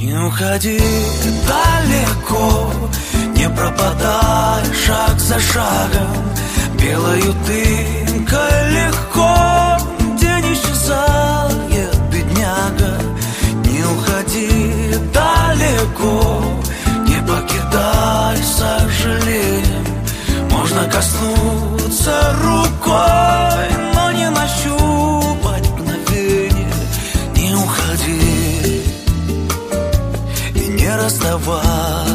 Не уходи далеко, не пропадай шаг за шагом. Белою дымкой легко день исчезает, бедняга. Не уходи далеко, не покидай сожалением. Можно коснуться рукой, но не нащупать мгновение. Не уходи и не расставайся,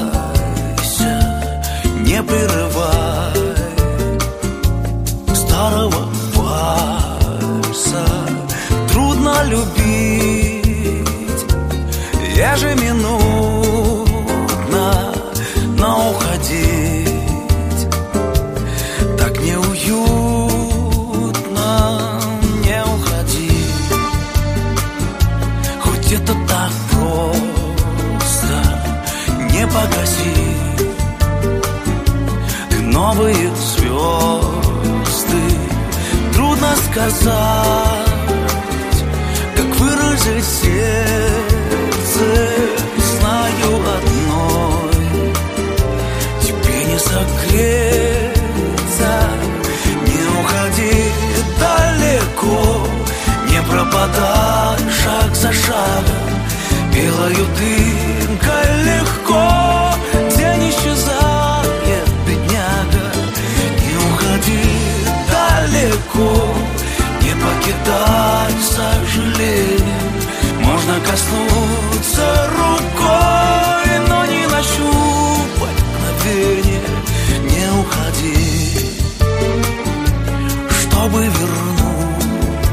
не прерывай старого вальса. Трудно любить ежеминутно, но уходить так неуютно. Не уходи, хоть это так просто. Не погаси ты новые звезды. Трудно сказать, как выразить сердце. Знаю одной, тебе не согреться. Не уходи далеко, не пропадай шаг за шагом. Белою дымкой легко день исчезает, бедняга. Не уходи далеко, не покидай сожалением. Можно коснуться рукой, но не нащупать мгновение. Не уходи, чтобы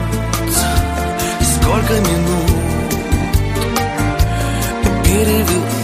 вернуться. Сколько минут перевел